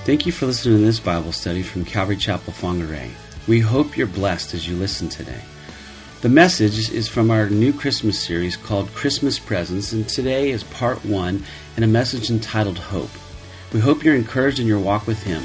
Thank you for listening to this Bible study from Calvary Chapel, Whangarei. We hope you're blessed as you listen today. The message is from our new Christmas series called Christmas Presents, and today is part 1 and a message entitled Hope. We hope you're encouraged in your walk with Him.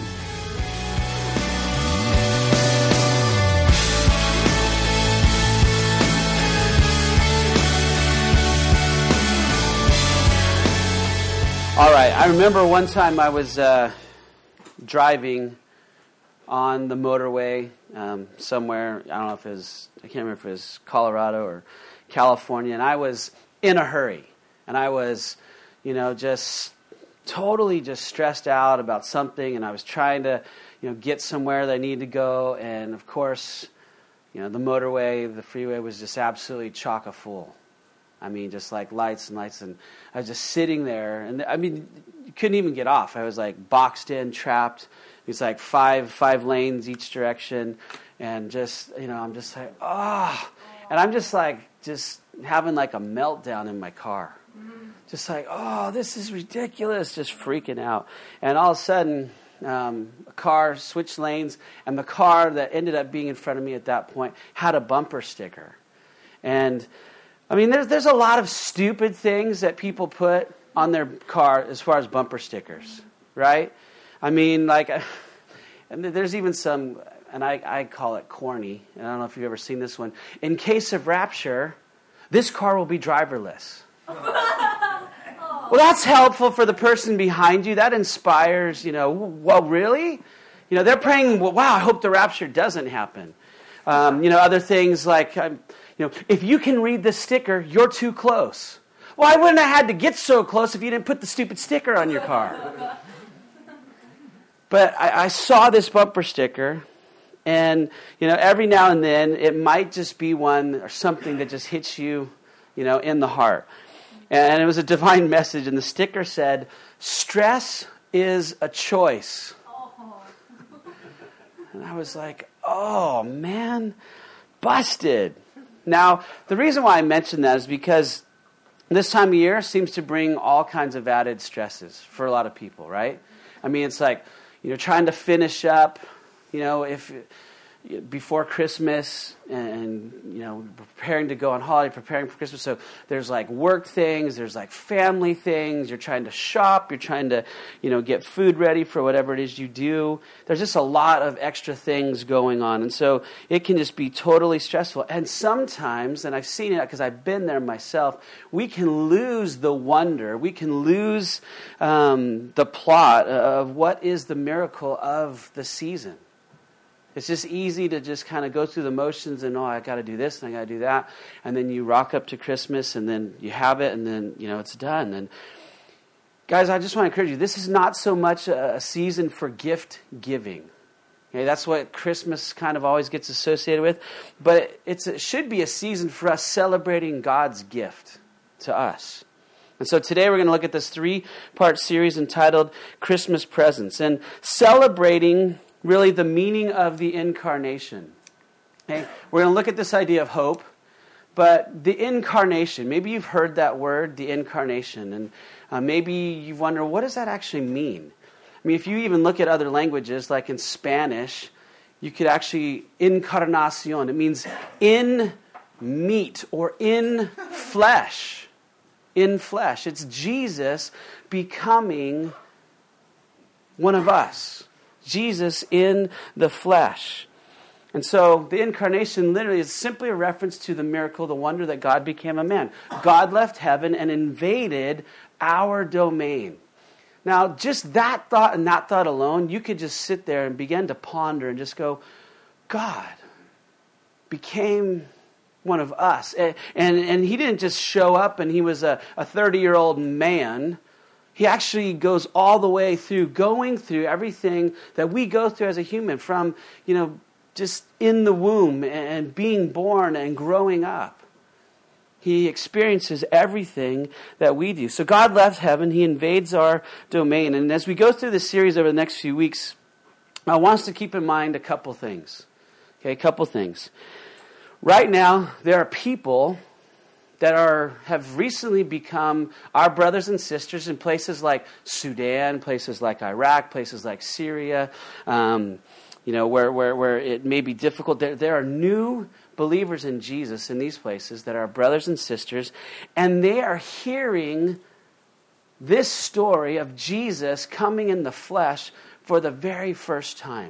All right, I remember one time I was driving on the motorway somewhere. I don't know if it was, I can't remember if it was Colorado or California, and I was in a hurry. And I was, just totally just stressed out about something, and I was trying to, get somewhere that I needed to go. And of course, the motorway, the freeway was just absolutely chock-a-full. I mean, just like lights and lights, and I was just sitting there, and you couldn't even get off. I was like boxed in, trapped. It's like five lanes each direction, and just, I'm just like, and I'm just like, just having like a meltdown in my car. Just like, this is ridiculous, just freaking out. And all of a sudden, a car switched lanes, and the car that ended up being in front of me at that point had a bumper sticker. And there's a lot of stupid things that people put on their car as far as bumper stickers, right? And there's even some, and I call it corny, and I don't know if you've ever seen this one. In case of rapture, this car will be driverless. Well, that's helpful for the person behind you. That inspires, well, really? They're praying, well, wow, I hope the rapture doesn't happen. Other things like, if you can read this sticker, you're too close. Well, I wouldn't have had to get so close if you didn't put the stupid sticker on your car. But I saw this bumper sticker, and, every now and then it might just be one or something that just hits you, in the heart. And it was a divine message, and the sticker said, "Stress is a choice." And I was like, oh, man, busted. Now, the reason why I mention that is because this time of year seems to bring all kinds of added stresses for a lot of people, right? It's like, trying to finish up, if before Christmas and, preparing to go on holiday, preparing for Christmas. So there's like work things, there's like family things, you're trying to shop, you're trying to, get food ready for whatever it is you do. There's just a lot of extra things going on. And so it can just be totally stressful. And sometimes, and I've seen it because I've been there myself, we can lose the wonder, we can lose the plot of what is the miracle of the season. It's just easy to just kind of go through the motions and, I got to do this and I got to do that. And then you rock up to Christmas and then you have it and then, it's done. And guys, I just want to encourage you, this is not so much a season for gift giving. Okay, that's what Christmas kind of always gets associated with. But it should be a season for us celebrating God's gift to us. And so today we're going to look at this 3-part series entitled Christmas Presents and celebrating really the meaning of the incarnation. Okay? We're going to look at this idea of hope, but the incarnation, maybe you've heard that word, the incarnation, and maybe you wonder, what does that actually mean? If you even look at other languages, like in Spanish, you could actually, encarnación, it means in meat or in flesh. In flesh. It's Jesus becoming one of us. Jesus in the flesh. And so the incarnation literally is simply a reference to the miracle, the wonder that God became a man. God left heaven and invaded our domain. Now, just that thought and that thought alone, you could just sit there and begin to ponder and just go, God became one of us. And he didn't just show up and he was a 30-year-old man. He actually goes all the way through, going through everything that we go through as a human, from, just in the womb and being born and growing up. He experiences everything that we do. So God left heaven. He invades our domain. And as we go through this series over the next few weeks, I want us to keep in mind a couple things. Okay, a couple things. Right now, there are people have recently become our brothers and sisters in places like Sudan, places like Iraq, places like Syria, where it may be difficult. There are new believers in Jesus in these places that are brothers and sisters, and they are hearing this story of Jesus coming in the flesh for the very first time.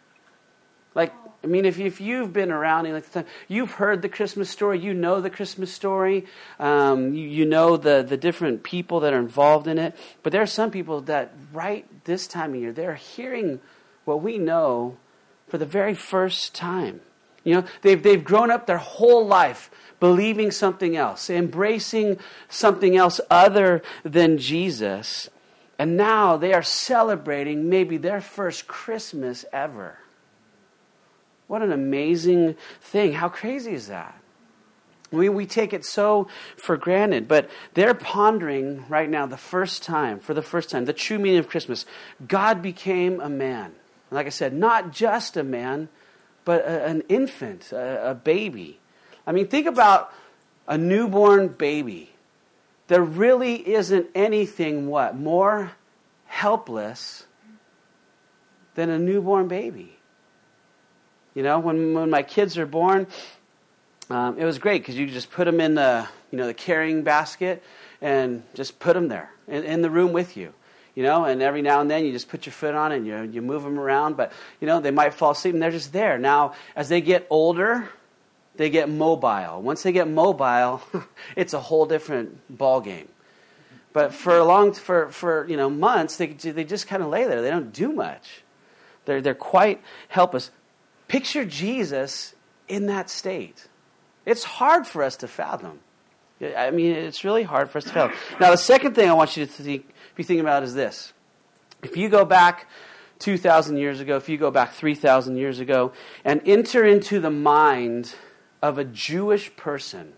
If you've been around, you've heard the Christmas story, you know the Christmas story, you know the different people that are involved in it. But there are some people that right this time of year, they're hearing what we know for the very first time. They've grown up their whole life believing something else, embracing something else other than Jesus. And now they are celebrating maybe their first Christmas ever. What an amazing thing. How crazy is that? We take it so for granted, but they're pondering right now for the first time, the true meaning of Christmas. God became a man. Like I said, not just a man, but an infant, a baby. Think about a newborn baby. There really isn't anything, more helpless than a newborn baby. When my kids are born, it was great because you could just put them in the carrying basket and just put them there in the room with you. And every now and then you just put your foot on it and you move them around. But, they might fall asleep and they're just there. Now, as they get older, they get mobile. Once they get mobile, it's a whole different ball game. But for months, they just kind of lay there. They don't do much. They're quite helpless. Picture Jesus in that state. It's hard for us to fathom. It's really hard for us to fathom. Now, the second thing I want you to be thinking about is this. If you go back 2,000 years ago, if you go back 3,000 years ago, and enter into the mind of a Jewish person,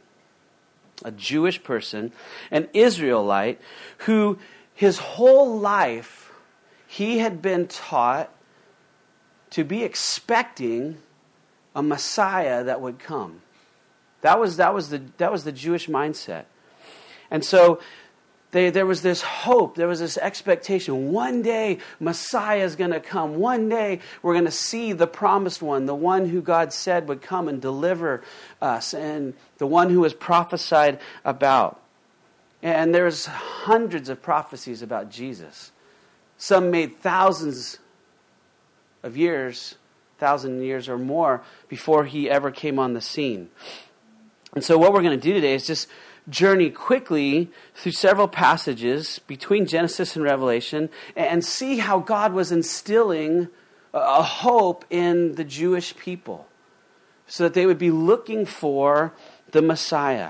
an Israelite, who his whole life he had been taught to be expecting a Messiah that would come. That was the Jewish mindset. And so there was this hope, there was this expectation. One day Messiah is going to come. One day we're going to see the promised one, the one who God said would come and deliver us, and the one who was prophesied about. And there's hundreds of prophecies about Jesus. Some made thousands of years, 1,000 years or more before he ever came on the scene. And so what we're going to do today is just journey quickly through several passages between Genesis and Revelation and see how God was instilling a hope in the Jewish people so that they would be looking for the Messiah.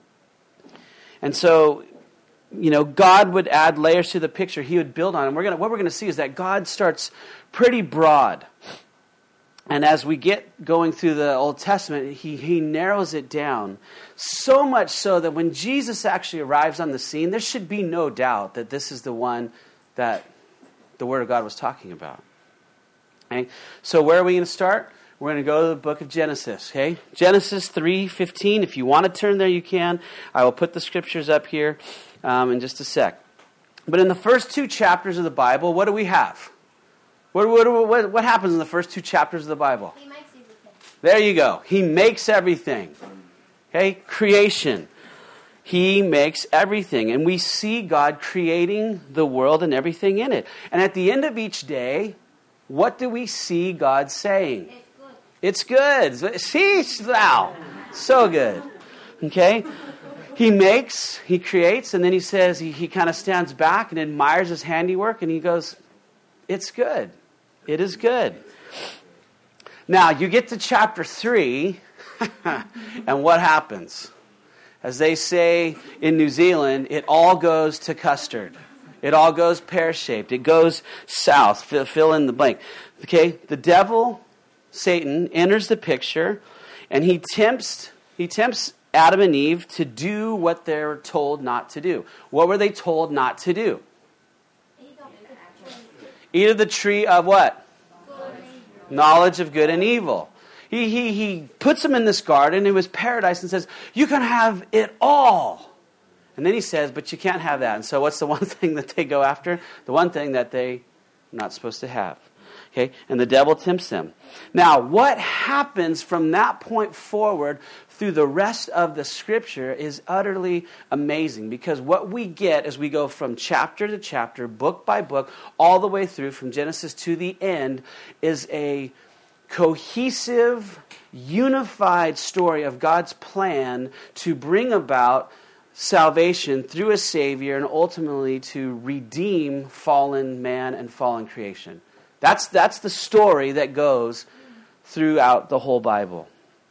And so, God would add layers to the picture. He would build on it. What we're going to see is that God starts pretty broad. And as we get going through the Old Testament, he narrows it down. So much so that when Jesus actually arrives on the scene, there should be no doubt that this is the one that the Word of God was talking about. Okay? So where are we going to start? We're going to go to the book of Genesis. Okay? Genesis 3:15. If you want to turn there, you can. I will put the scriptures up here in just a sec. But in the first two chapters of the Bible, what do we have? What happens in the first two chapters of the Bible? He makes everything. There you go. He makes everything. Okay? Creation. He makes everything. And we see God creating the world and everything in it. And at the end of each day, what do we see God saying? It's good. It's good. See? Wow. So good. Okay? He makes, he creates, and then he says, he kind of stands back and admires his handiwork, and he goes, it's good. It is good. Now, you get to chapter 3, and what happens? As they say in New Zealand, it all goes to custard. It all goes pear-shaped. It goes south. Fill in the blank. Okay? The devil, Satan, enters the picture, and he tempts Adam and Eve to do what they're told not to do. What were they told not to do? Eat of the tree of what? Knowledge of good and evil. He puts them in this garden. It was paradise and says, you can have it all. And then he says, but you can't have that. And so what's the one thing that they go after? The one thing that they're not supposed to have. Okay? And the devil tempts them. Now, what happens from that point forward through the rest of the Scripture is utterly amazing, because what we get as we go from chapter to chapter, book by book, all the way through from Genesis to the end is a cohesive, unified story of God's plan to bring about salvation through a Savior and ultimately to redeem fallen man and fallen creation. That's the story that goes throughout the whole Bible.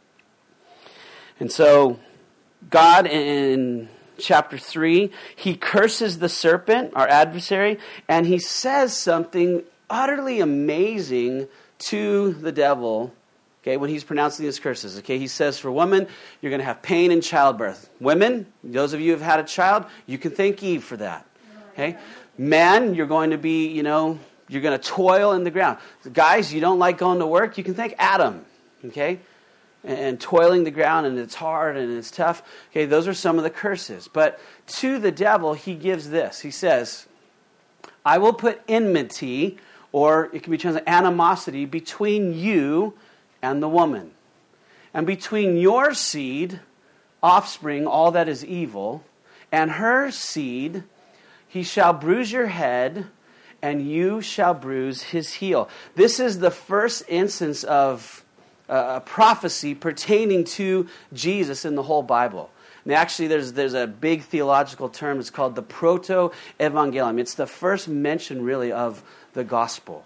And so God in chapter 3, he curses the serpent, our adversary, and he says something utterly amazing to the devil, okay, when he's pronouncing his curses. Okay, he says, for woman, you're going to have pain in childbirth. Women, those of you who have had a child, you can thank Eve for that. Okay? Man, you're going to be, you're going to toil in the ground. Guys, you don't like going to work, you can thank Adam. Okay? And toiling the ground, and it's hard and it's tough. Okay, those are some of the curses. But to the devil, he gives this. He says, I will put enmity, or it can be translated animosity, between you and the woman. And between your seed, offspring, all that is evil, and her seed, he shall bruise your head, and you shall bruise his heel. This is the first instance of a prophecy pertaining to Jesus in the whole Bible. And actually, there's a big theological term. It's called the proto-evangelium. It's the first mention, really, of the gospel.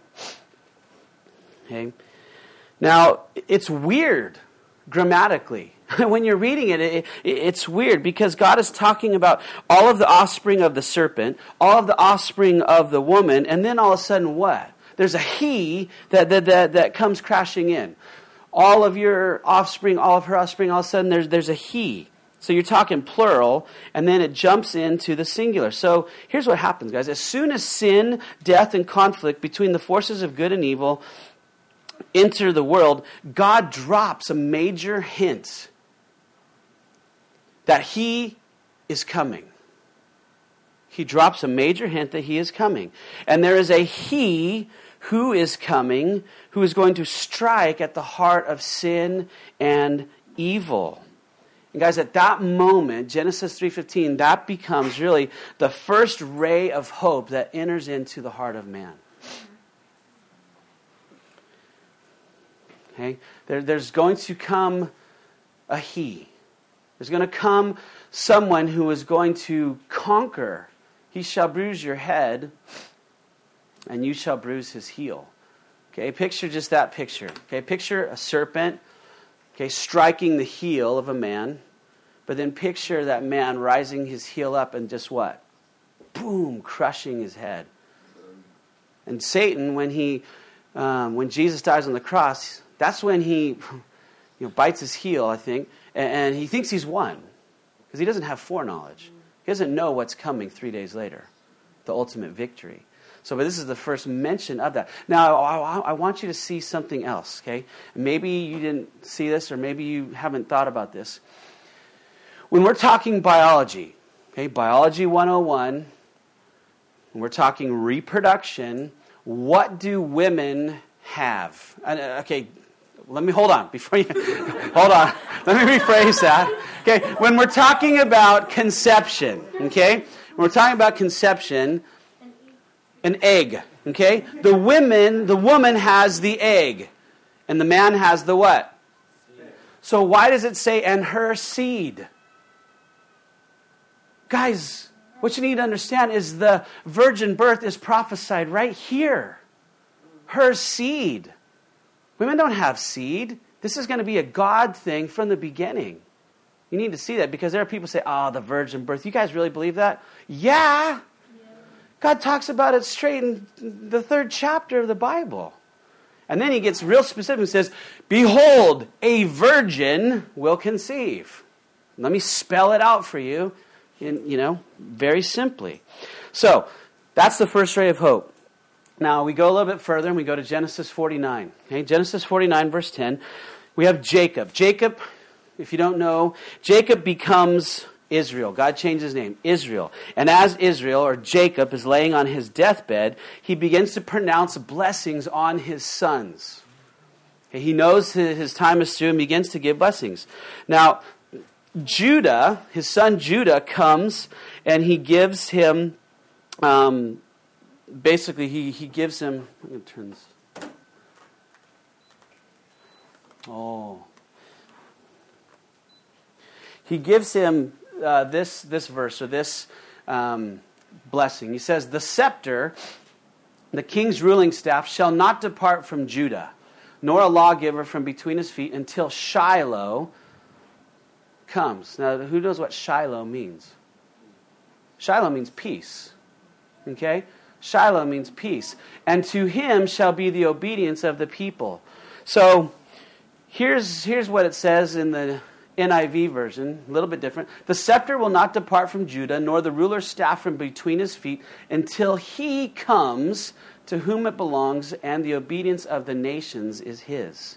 Okay? Now, it's weird grammatically. When you're reading it, it's weird because God is talking about all of the offspring of the serpent, all of the offspring of the woman, and then all of a sudden what? There's a he that comes crashing in. All of your offspring, all of her offspring, all of a sudden there's a he. So you're talking plural, and then it jumps into the singular. So here's what happens, guys. As soon as sin, death, and conflict between the forces of good and evil enter the world, God drops a major hint that he is coming. He drops a major hint that he is coming. And there is a he who is coming, who is going to strike at the heart of sin and evil. And guys, at that moment, Genesis 3:15, that becomes really the first ray of hope that enters into the heart of man. Okay? There's going to come a he. There's going to come someone who is going to conquer. He shall bruise your head, and you shall bruise his heel. Okay, picture just that picture. Okay, picture a serpent, okay, striking the heel of a man, but then picture that man rising his heel up and just what? Boom, crushing his head. And Satan, when Jesus dies on the cross, that's when he bites his heel, I think, and he thinks he's won because he doesn't have foreknowledge. He doesn't know what's coming 3 days later, the ultimate victory. So, but this is the first mention of that. Now, I want you to see something else, okay? Maybe you didn't see this, or maybe you haven't thought about this. When we're talking biology, okay, Biology 101, when we're talking reproduction, what do women have? Okay, hold on. Hold on. Let me rephrase that. Okay, when we're talking about conception, okay? When we're talking about conception, an egg, okay? The woman has the egg, and the man has the what? Seed. So why does it say, and her seed? Guys, what you need to understand is the virgin birth is prophesied right here. Her seed. Women don't have seed. This is going to be a God thing from the beginning. You need to see that because there are people who say, oh, the virgin birth. You guys really believe that? Yeah. God talks about it straight in the 3rd chapter of the Bible. And then he gets real specific and says, behold, a virgin will conceive. Let me spell it out for you, very simply. So, that's the first ray of hope. Now, we go a little bit further and we go to Genesis 49. Okay, Genesis 49, verse 10. We have Jacob. Jacob, if you don't know, Jacob becomes Israel. God changed his name, Israel. And as Israel, or Jacob, is laying on his deathbed, he begins to pronounce blessings on his sons. Okay, he knows his time is through and begins to give blessings. Now, Judah, his son Judah, comes and he gives him, basically he gives him, I'm going to turn this. He gives him this verse, or this blessing. He says, the scepter, the king's ruling staff, shall not depart from Judah, nor a lawgiver from between his feet until Shiloh comes. Now, who knows what Shiloh means? Shiloh means peace. Okay? Shiloh means peace. And to him shall be the obedience of the people. So, here's what it says in the NIV version, a little bit different. The scepter will not depart from Judah, nor the ruler's staff from between his feet, until he comes to whom it belongs, and the obedience of the nations is his.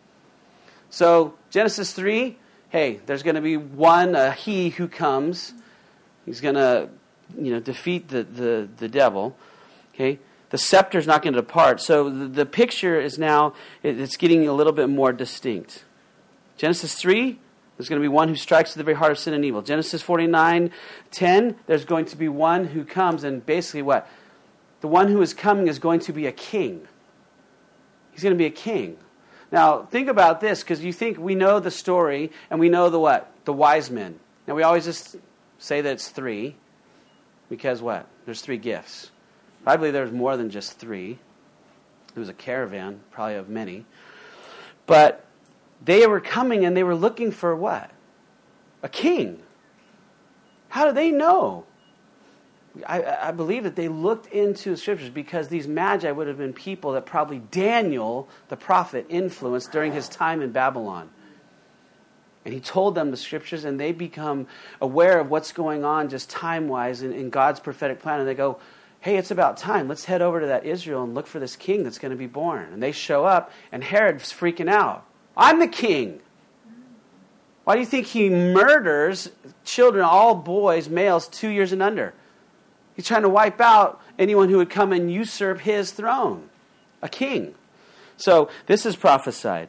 So, Genesis 3, hey, there's going to be one, he who comes. He's going to, defeat the devil. Okay? The scepter is not going to depart. So the picture is now, it's getting a little bit more distinct. Genesis 3, there's going to be one who strikes to the very heart of sin and evil. Genesis 49:10, there's going to be one who comes, and basically what? The one who is coming is going to be a king. He's going to be a king. Now, think about this, because you think we know the story, and we know the what? The wise men. Now, we always just say that it's 3, because what? There's 3 gifts. I believe there's more than just 3. It was a caravan, probably of many. But they were coming and they were looking for what? A king. How do they know? I believe that they looked into the scriptures, because these magi would have been people that probably Daniel, the prophet, influenced during his time in Babylon. And he told them the scriptures, and they become aware of what's going on just time-wise in God's prophetic plan. And they go, hey, it's about time. Let's head over to that Israel and look for this king that's going to be born. And they show up, and Herod's freaking out. I'm the king. Why do you think he murders children, all boys, males, 2 years and under? He's trying to wipe out anyone who would come and usurp his throne. A king. So this is prophesied.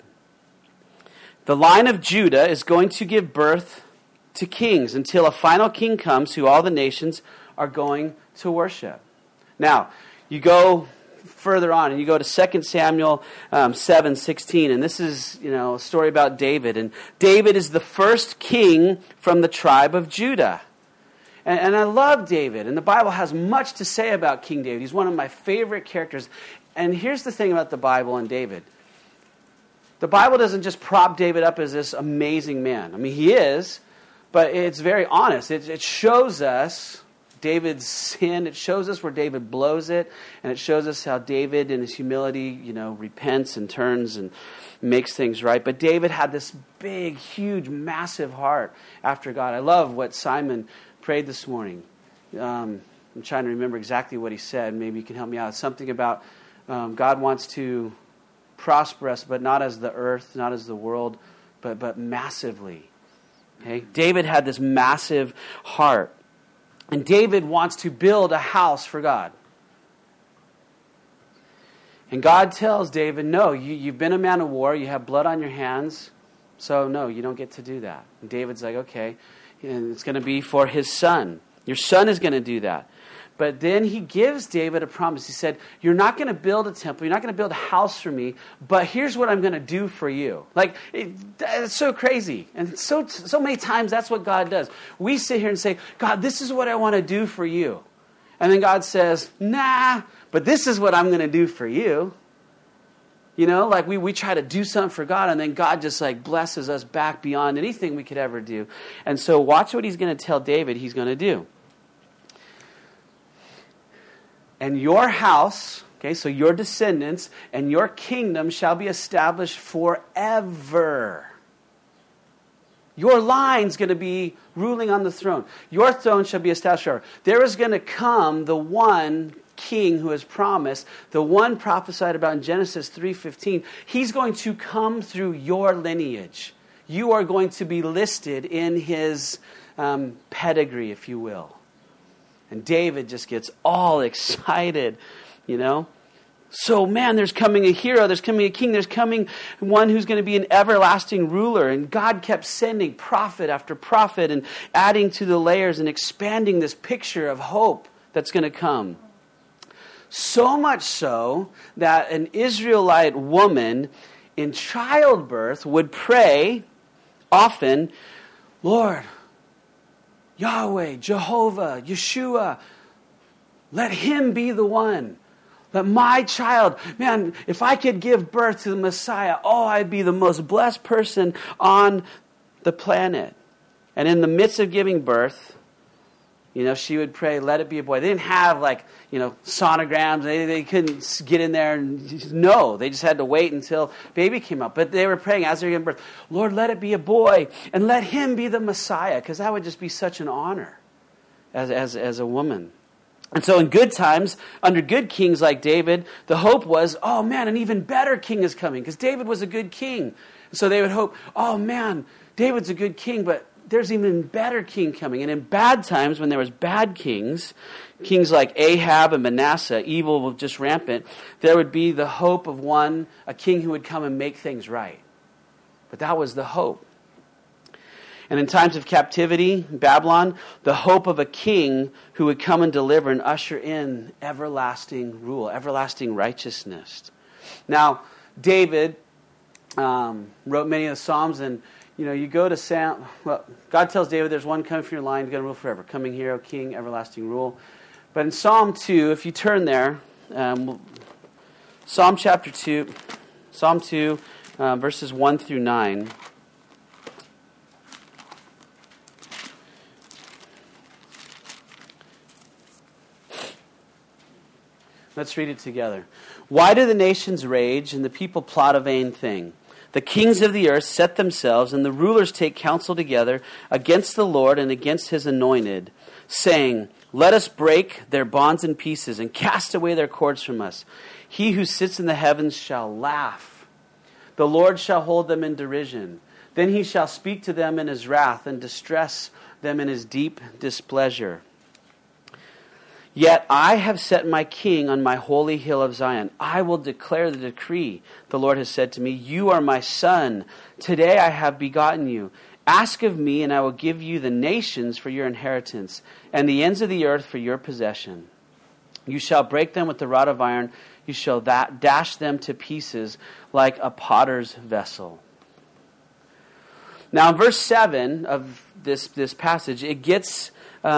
The line of Judah is going to give birth to kings until a final king comes who all the nations are going to worship. Now, you go further on and you go to 2 Samuel 7:16, and this is a story about David. And David is the first king from the tribe of Judah. And I love David, and the Bible has much to say about King David. He's one of my favorite characters. And here's the thing about the Bible and David. The Bible doesn't just prop David up as this amazing man. I mean, he is, but it's very honest. It shows us David's sin. It shows us where David blows it, and it shows us how David, in his humility, repents and turns and makes things right. But David had this big, huge, massive heart after God. I love what Simon prayed this morning. I'm trying to remember exactly what he said. Maybe you can help me out. It's something about God wants to prosper us, but not as the earth, not as the world, but massively. Okay? David had this massive heart. And David wants to build a house for God. And God tells David, no, you've been a man of war, you have blood on your hands, so no, you don't get to do that. And David's like, okay, and it's going to be for his son. Your son is going to do that. But then he gives David a promise. He said, you're not going to build a temple, you're not going to build a house for me, but here's what I'm going to do for you. It's so crazy. And so many times that's what God does. We sit here and say, God, this is what I want to do for you. And then God says, nah, but this is what I'm going to do for you. We try to do something for God, and then God just blesses us back beyond anything we could ever do. And so watch what he's going to tell David he's going to do. And your house, okay, so your descendants, and your kingdom shall be established forever. Your line's going to be ruling on the throne. Your throne shall be established forever. There is going to come the one king who is promised, the one prophesied about in Genesis 3:15, he's going to come through your lineage. You are going to be listed in his pedigree, if you will. And David just gets all excited, you know. So, man, there's coming a hero, there's coming a king, there's coming one who's going to be an everlasting ruler. And God kept sending prophet after prophet and adding to the layers and expanding this picture of hope that's going to come. So much so that an Israelite woman in childbirth would pray often, Lord, Yahweh, Jehovah, Yeshua, let him be the one. Let my child, man, if I could give birth to the Messiah, I'd be the most blessed person on the planet. And in the midst of giving birth, she would pray, let it be a boy. They didn't have sonograms. They couldn't get in there and know. They just had to wait until baby came up. But they were praying as they were giving birth, Lord, let it be a boy and let him be the Messiah, because that would just be such an honor as a woman. And so in good times, under good kings like David, the hope was, an even better king is coming, because David was a good king. So they would hope, David's a good king, but there's even better king coming. And in bad times, when there was bad kings like Ahab and Manasseh, evil was just rampant, there would be the hope of a king who would come and make things right. But that was the hope. And in times of captivity, Babylon, the hope of a king who would come and deliver and usher in everlasting rule, everlasting righteousness. Now, David wrote many of the Psalms, and you go to God tells David, there's one coming from your line, going to rule forever. Coming hero, king, everlasting rule. But in Psalm 2, if you turn there, Psalm chapter 2, verses 1 through 9. Let's read it together. Why do the nations rage and the people plot a vain thing? The kings of the earth set themselves, and the rulers take counsel together against the Lord and against his anointed, saying, let us break their bonds in pieces and cast away their cords from us. He who sits in the heavens shall laugh. The Lord shall hold them in derision. Then he shall speak to them in his wrath and distress them in his deep displeasure. Yet I have set my king on my holy hill of Zion. I will declare the decree. The Lord has said to me, you are my son. Today I have begotten you. Ask of me, and I will give you the nations for your inheritance, and the ends of the earth for your possession. You shall break them with the rod of iron. You shall dash them to pieces like a potter's vessel. Now in verse 7 of this passage, it gets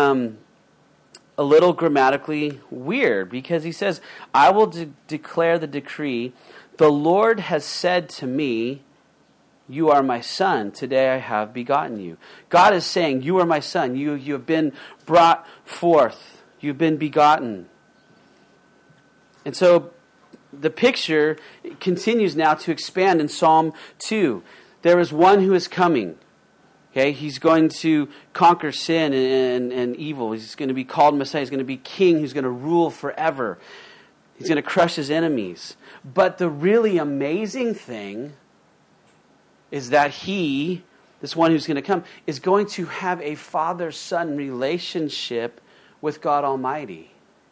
a little grammatically weird, because he says, I will declare the decree. The Lord has said to me, you are my son. Today I have begotten you. God is saying, you are my son. You have been brought forth. You've been begotten. And so the picture continues now to expand in Psalm 2. There is one who is coming. Okay, he's going to conquer sin and evil. He's going to be called Messiah. He's going to be king who's going to rule forever. He's going to crush his enemies. But the really amazing thing is that this one who's going to come, is going to have a father-son relationship with God Almighty.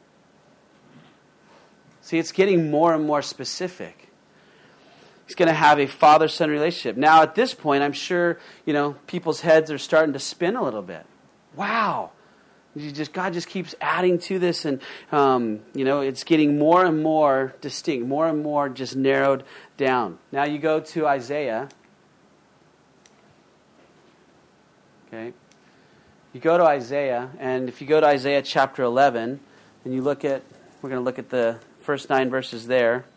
See, it's getting more and more specific. He's going to have a father-son relationship. Now, at this point, I'm sure, people's heads are starting to spin a little bit. Wow. God just keeps adding to this, and, it's getting more and more distinct, more and more just narrowed down. Now you go to Isaiah. Okay. You go to Isaiah, and if you go to Isaiah chapter 11, and we're going to look at the first 9 verses there.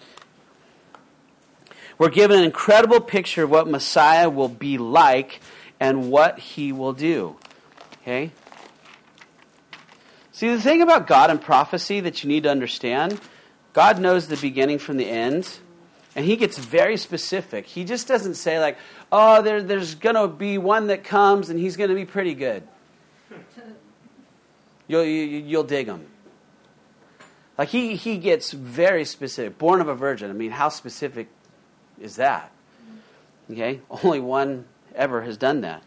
We're given an incredible picture of what Messiah will be like and what he will do. Okay? See, the thing about God and prophecy that you need to understand, God knows the beginning from the end, and he gets very specific. He just doesn't say there's going to be one that comes and he's going to be pretty good. You'll dig him. Like he gets very specific. Born of a virgin. I mean, how specific is that? Okay? Only one ever has done that.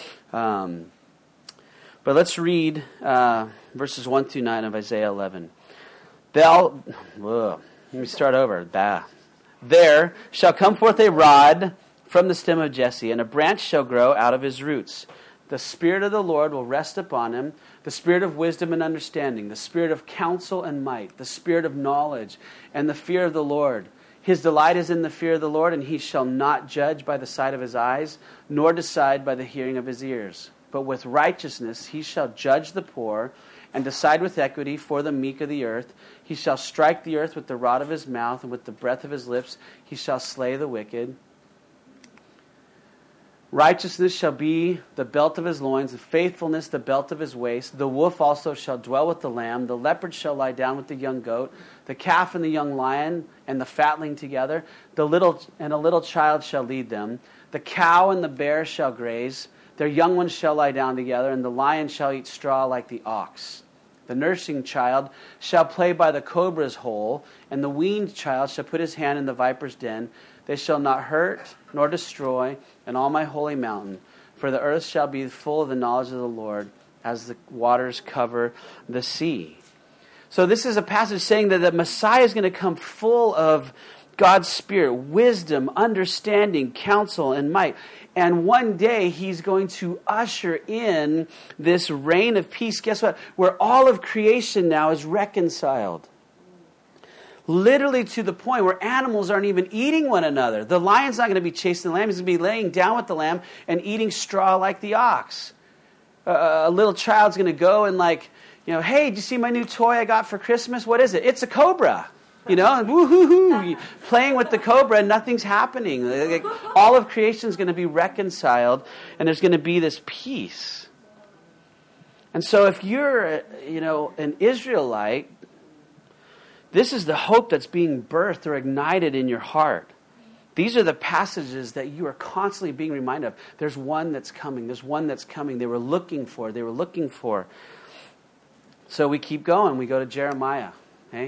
But let's read verses 1 through 9 of Isaiah 11. Let me start over. There shall come forth a rod from the stem of Jesse, and a branch shall grow out of his roots. The Spirit of the Lord will rest upon him, the Spirit of wisdom and understanding, the Spirit of counsel and might, the Spirit of knowledge and the fear of the Lord. His delight is in the fear of the Lord, and he shall not judge by the sight of his eyes, nor decide by the hearing of his ears. But with righteousness he shall judge the poor, and decide with equity for the meek of the earth. He shall strike the earth with the rod of his mouth, and with the breath of his lips he shall slay the wicked. Righteousness shall be the belt of his loins, and faithfulness the belt of his waist. The wolf also shall dwell with the lamb. The leopard shall lie down with the young goat. The calf and the young lion and the fatling together. A little child shall lead them. The cow and the bear shall graze. Their young ones shall lie down together, and the lion shall eat straw like the ox. The nursing child shall play by the cobra's hole, and the weaned child shall put his hand in the viper's den. They shall not hurt nor destroy in all my holy mountain, for the earth shall be full of the knowledge of the Lord as the waters cover the sea. So this is a passage saying that the Messiah is going to come full of God's Spirit, wisdom, understanding, counsel, and might. And one day he's going to usher in this reign of peace. Guess what? Where all of creation now is reconciled. Literally to the point where animals aren't even eating one another. The lion's not going to be chasing the lamb. He's going to be laying down with the lamb and eating straw like the ox. A little child's going to go and hey, did you see my new toy I got for Christmas? What is it? It's a cobra. And woo-hoo-hoo, playing with the cobra and nothing's happening. All of creation is going to be reconciled and there's going to be this peace. And so if you're, an Israelite, this is the hope that's being birthed or ignited in your heart. These are the passages that you are constantly being reminded of. There's one that's coming. There's one that's coming. They were looking for. So we keep going. We go to Jeremiah. Okay?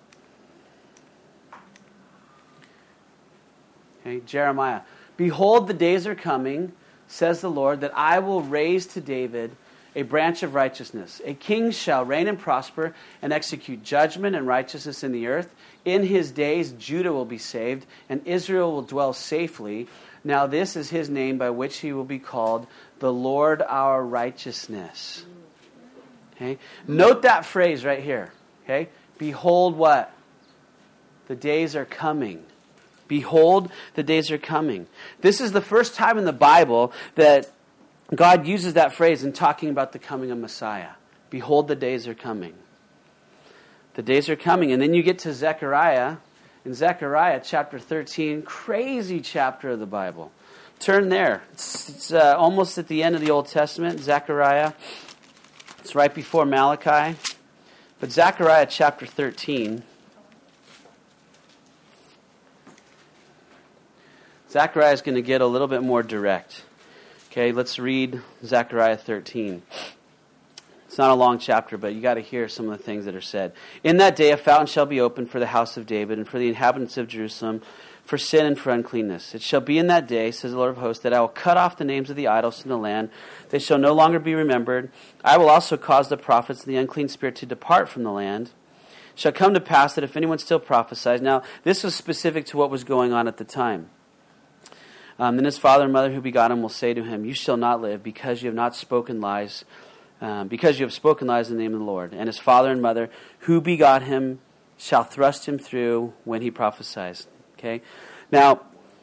Jeremiah. Behold, the days are coming, says the Lord, that I will raise to David a branch of righteousness. A king shall reign and prosper and execute judgment and righteousness in the earth. In his days Judah will be saved, and Israel will dwell safely. Now this is his name by which he will be called, the Lord our righteousness. Okay? Note that phrase right here. Okay? Behold what? The days are coming. Behold, the days are coming. This is the first time in the Bible that God uses that phrase in talking about the coming of Messiah. Behold, the days are coming. The days are coming. And then you get to Zechariah. In Zechariah chapter 13, crazy chapter of the Bible. Turn there. It's almost at the end of the Old Testament, Zechariah. It's right before Malachi. But Zechariah chapter 13. Zechariah is going to get a little bit more direct. Okay, let's read Zechariah 13. It's not a long chapter, but you got to hear some of the things that are said. In that day a fountain shall be opened for the house of David and for the inhabitants of Jerusalem, for sin and for uncleanness. It shall be in that day, says the Lord of hosts, that I will cut off the names of the idols from the land. They shall no longer be remembered. I will also cause the prophets and the unclean spirit to depart from the land. It shall come to pass that if anyone still prophesies. Now, this was specific to what was going on at the time. Then his father and mother who begot him will say to him, you shall not live because you have not spoken lies, because you have spoken lies in the name of the Lord. And his father and mother who begot him shall thrust him through when he prophesies. Okay? Now,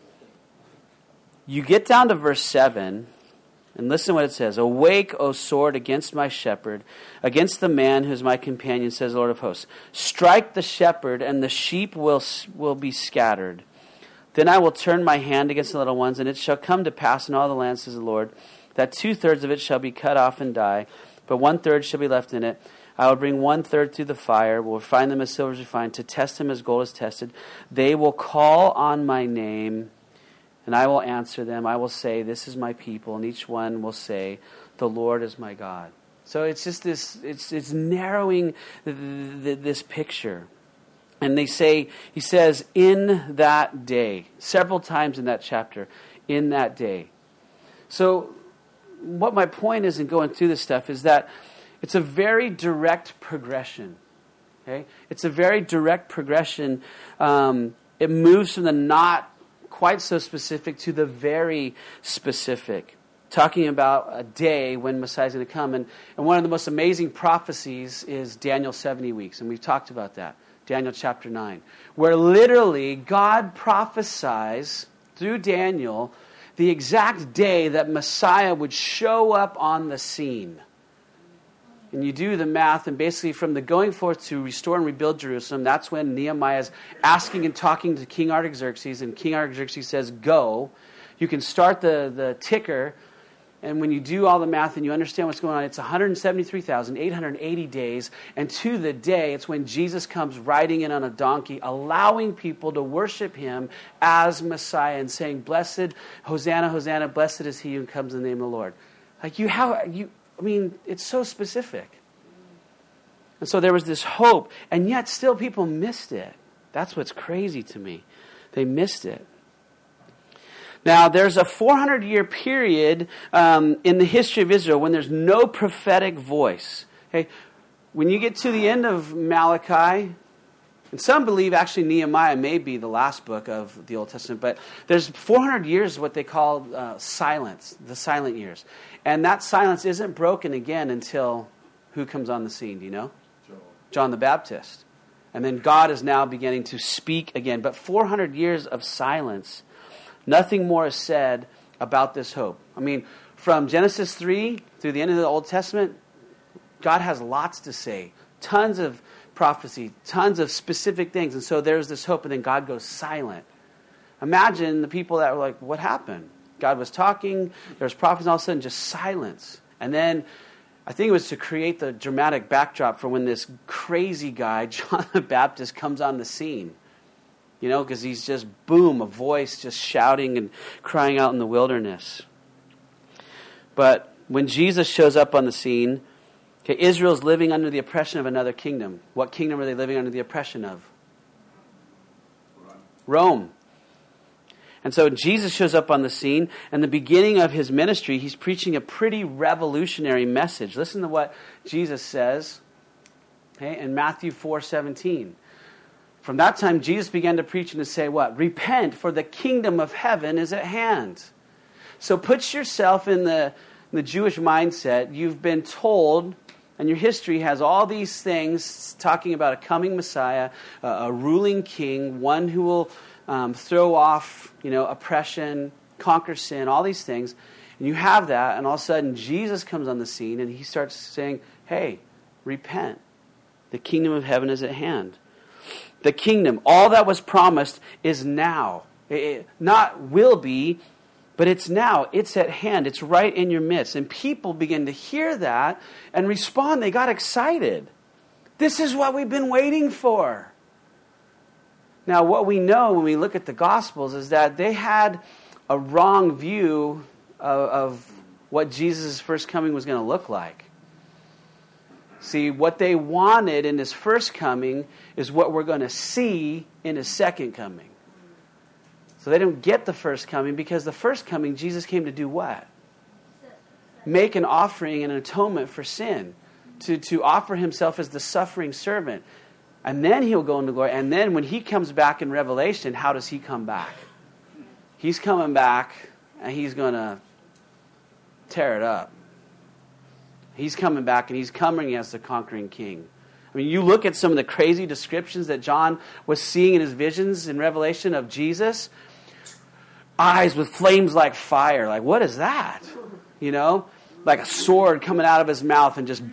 you get down to verse 7, and listen what it says. Awake, O sword, against my shepherd, against the man who is my companion, says the Lord of hosts. Strike the shepherd, and the sheep will be scattered. Then I will turn my hand against the little ones, and it shall come to pass in all the land, says the Lord, that 2/3 of it shall be cut off and die, but 1/3 shall be left in it. I will bring 1/3 through the fire, will refine them as silver is refined, to test them as gold is tested. They will call on my name, and I will answer them. I will say, this is my people, and each one will say, the Lord is my God. So it's just this, it's narrowing this picture. And he says, in that day, several times in that chapter, in that day. So what my point is in going through this stuff is that it's a very direct progression. Okay? It's a very direct progression. It moves from the not quite so specific to the very specific. Talking about a day when Messiah is going to come. And one of the most amazing prophecies is Daniel's 70 weeks. And we've talked about that. Daniel chapter 9. Where literally God prophesies through Daniel the exact day that Messiah would show up on the scene. And you do the math, and basically from the going forth to restore and rebuild Jerusalem, that's when Nehemiah is asking and talking to King Artaxerxes, and King Artaxerxes says, go. You can start the ticker, and when you do all the math and you understand what's going on, it's 173,880 days, and to the day, it's when Jesus comes riding in on a donkey, allowing people to worship him as Messiah and saying, blessed, Hosanna, Hosanna, blessed is he who comes in the name of the Lord. It's so specific. And so there was this hope, and yet still people missed it. That's what's crazy to me. They missed it. Now, there's a 400-year period in the history of Israel when there's no prophetic voice. Okay? When you get to the end of Malachi, and some believe actually Nehemiah may be the last book of the Old Testament, but there's 400 years what they call silence, the silent years. And that silence isn't broken again until who comes on the scene, do you know? John the Baptist. And then God is now beginning to speak again. But 400 years of silence, nothing more is said about this hope. I mean, from Genesis 3 through the end of the Old Testament, God has lots to say. Tons of prophecy, tons of specific things. And so there's this hope, and then God goes silent. Imagine the people that were like, what happened? God was talking, there's prophecy, and all of a sudden just silence. And then I think it was to create the dramatic backdrop for when this crazy guy, John the Baptist, comes on the scene. You know, because he's just, boom, a voice just shouting and crying out in the wilderness. But when Jesus shows up on the scene, okay, Israel's living under the oppression of another kingdom. What kingdom are they living under the oppression of? Rome. And so Jesus shows up on the scene, and the beginning of his ministry, he's preaching a pretty revolutionary message. Listen to what Jesus says, okay, in Matthew 4:17. From that time, Jesus began to preach and to say what? Repent, for the kingdom of heaven is at hand. So put yourself in the Jewish mindset. You've been told, and your history has all these things talking about a coming Messiah, a ruling king, one who will throw off, oppression, conquer sin, all these things. And you have that, and all of a sudden Jesus comes on the scene, and he starts saying, hey, repent. The kingdom of heaven is at hand. The kingdom, all that was promised is now. It not will be, but it's now. It's at hand. It's right in your midst. And people begin to hear that and respond. They got excited. This is what we've been waiting for. Now, what we know when we look at the Gospels is that they had a wrong view of what Jesus' first coming was going to look like. See, what they wanted in his first coming is what we're going to see in his second coming. So they don't get the first coming because the first coming, Jesus came to do what? Make an offering and an atonement for sin. To offer himself as the suffering servant. And then he'll go into glory. And then when he comes back in Revelation, how does he come back? He's coming back and he's going to tear it up. He's coming back and he's coming as the conquering king. I mean, you look at some of the crazy descriptions that John was seeing in his visions in Revelation of Jesus. Eyes with flames like fire. Like, what is that? Like a sword coming out of his mouth and just...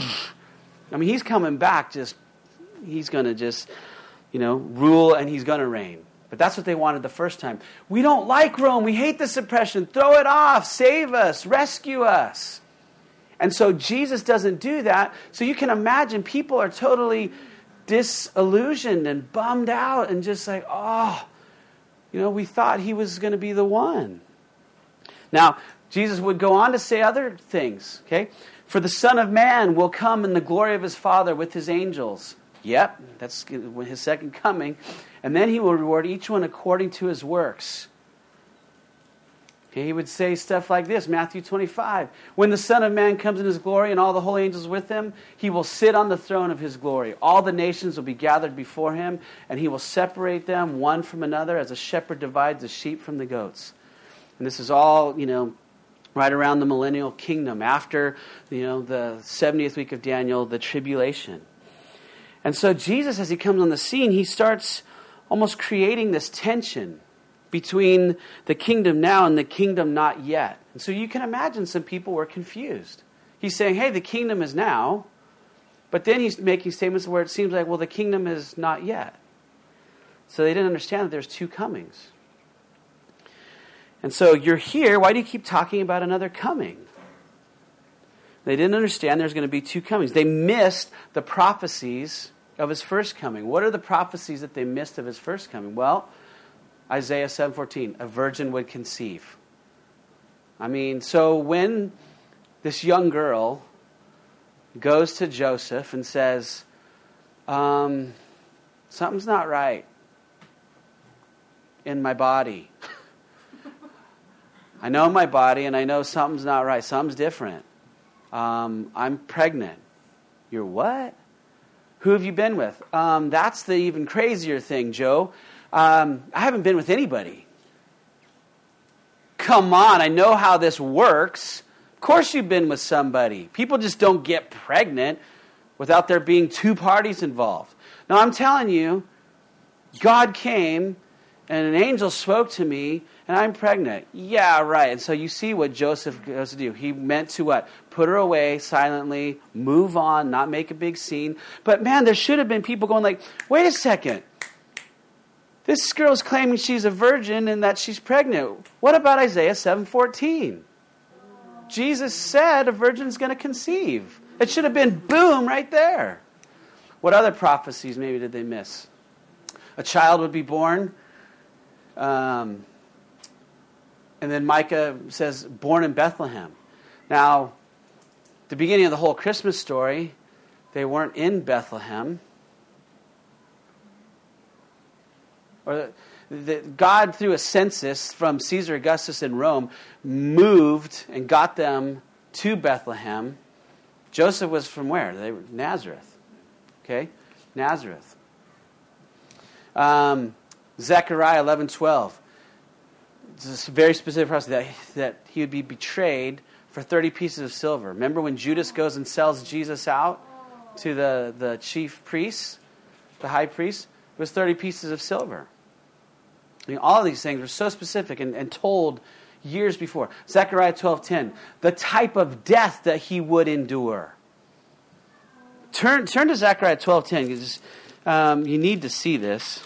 I mean, he's coming back he's going to just, rule and he's going to reign. But that's what they wanted the first time. We don't like Rome. We hate this oppression. Throw it off. Save us. Rescue us. And so Jesus doesn't do that. So you can imagine people are totally disillusioned and bummed out and just like, we thought he was going to be the one. Now, Jesus would go on to say other things, okay? For the Son of Man will come in the glory of his Father with his angels. Yep, that's his second coming. And then he will reward each one according to his works. Okay, he would say stuff like this, Matthew 25. When the Son of Man comes in his glory and all the holy angels with him, he will sit on the throne of his glory. All the nations will be gathered before him, and he will separate them one from another as a shepherd divides the sheep from the goats. And this is all, right around the millennial kingdom, after, the 70th week of Daniel, the tribulation. And so Jesus, as he comes on the scene, he starts almost creating this tension between the kingdom now and the kingdom not yet. And so you can imagine some people were confused. He's saying, hey, the kingdom is now, but then he's making statements where it seems like, well, the kingdom is not yet. So they didn't understand that there's two comings. And so you're here, why do you keep talking about another coming? They didn't understand there's going to be two comings. They missed the prophecies of his first coming. What are the prophecies that they missed of his first coming? Well, Isaiah 7:14, a virgin would conceive. So when this young girl goes to Joseph and says, something's not right in my body. I know my body and I know something's not right. Something's different. I'm pregnant. You're what? Who have you been with? That's the even crazier thing, Joe. I haven't been with anybody. Come on, I know how this works. Of course you've been with somebody. People just don't get pregnant without there being two parties involved. Now I'm telling you, God came and an angel spoke to me and I'm pregnant. Yeah, right. And so you see what Joseph goes to do. He meant to what? Put her away silently, move on, not make a big scene. But man, there should have been people going like, wait a second. This girl's claiming she's a virgin and that she's pregnant. What about Isaiah 7:14? Jesus said a virgin's going to conceive. It should have been boom right there. What other prophecies maybe did they miss? A child would be born. And then Micah says, born in Bethlehem. Now, the beginning of the whole Christmas story, they weren't in Bethlehem. Or God, through a census from Caesar Augustus in Rome, moved and got them to Bethlehem. Joseph was from where? They were Nazareth. Okay? Nazareth. Zechariah 11:12. It's a very specific process that he would be betrayed for 30 pieces of silver. Remember when Judas goes and sells Jesus out to the chief priests, the high priest? It was 30 pieces of silver. All of these things were so specific and told years before. Zechariah 12:10, the type of death that he would endure. Turn to Zechariah 12:10 because you need to see this.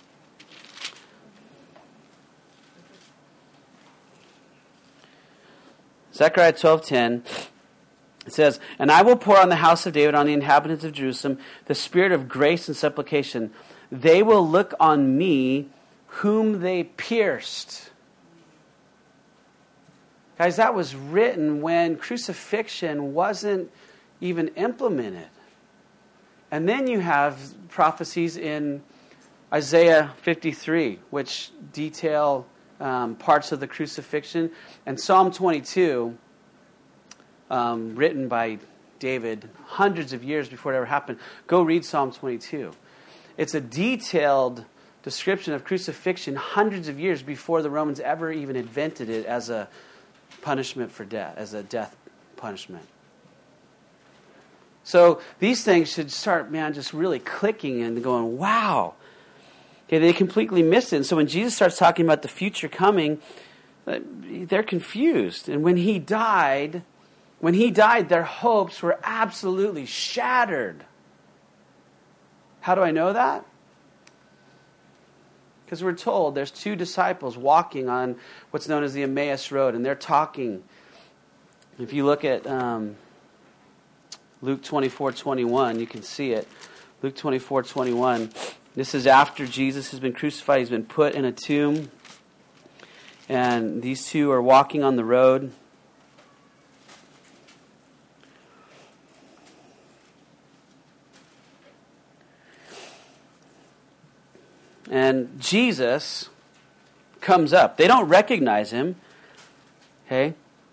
Zechariah 12:10, it says, and I will pour on the house of David, on the inhabitants of Jerusalem, the spirit of grace and supplication. They will look on me whom they pierced. Guys, that was written when crucifixion wasn't even implemented. And then you have prophecies in Isaiah 53, which detail parts of the crucifixion. And Psalm 22, written by David hundreds of years before it ever happened. Go read Psalm 22. It's a detailed description of crucifixion hundreds of years before the Romans ever even invented it as a punishment for death, as a death punishment. So these things should start, just really clicking and going, wow. Okay, they completely missed it. And so when Jesus starts talking about the future coming, they're confused. And when he died, their hopes were absolutely shattered. How do I know that? Because we're told there's two disciples walking on what's known as the Emmaus Road, and they're talking. If you look at Luke 24:21, you can see it. Luke 24:21. This is after Jesus has been crucified. He's been put in a tomb. And these two are walking on the road. And Jesus comes up. They don't recognize him. Okay?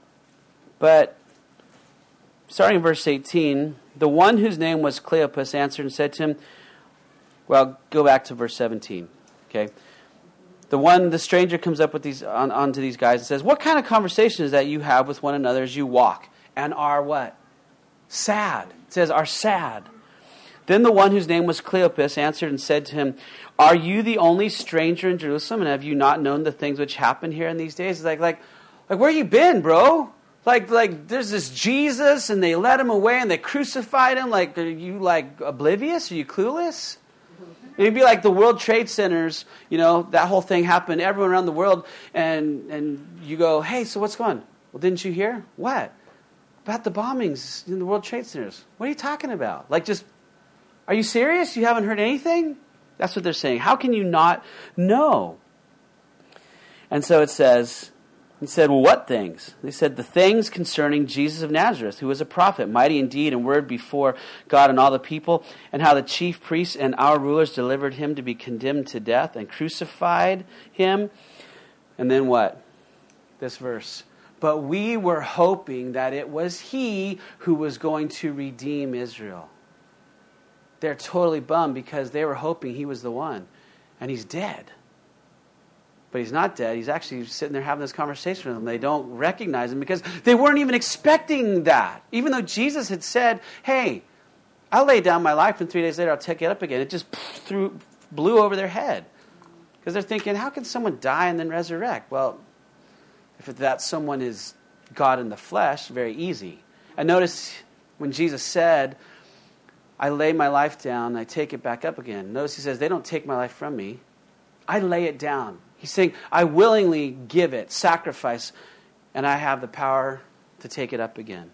But starting in verse 18, the one whose name was Cleopas answered and said to him, well, go back to verse 17. Okay? The stranger comes up with onto these guys and says, what kind of conversation is that you have with one another as you walk and are what? Sad. It says, are sad. Then the one whose name was Cleopas answered and said to him, are you the only stranger in Jerusalem, and have you not known the things which happen here in these days? It's like where you been, bro? Like there's this Jesus, and they let him away, and they crucified him. Like, are you like oblivious? Are you clueless? It'd be like the World Trade Centers, that whole thing happened, everyone around the world, and you go, hey, so what's going on? Well, didn't you hear? What? About the bombings in the World Trade Centers. What are you talking about? Are you serious? You haven't heard anything? That's what they're saying. How can you not know? And so it says, he said, well, what things? They said, the things concerning Jesus of Nazareth, who was a prophet, mighty in deed and word before God and all the people, and how the chief priests and our rulers delivered him to be condemned to death and crucified him. And then what? This verse. But we were hoping that it was he who was going to redeem Israel. They're totally bummed because they were hoping he was the one. And he's dead. But he's not dead. He's actually sitting there having this conversation with them. They don't recognize him because they weren't even expecting that. Even though Jesus had said, hey, I'll lay down my life and 3 days later I'll take it up again. It just blew over their head. Because they're thinking, how can someone die and then resurrect? Well, if that someone is God in the flesh, very easy. And notice when Jesus said, I lay my life down, I take it back up again. Notice he says, they don't take my life from me. I lay it down. He's saying, I willingly give it, sacrifice, and I have the power to take it up again.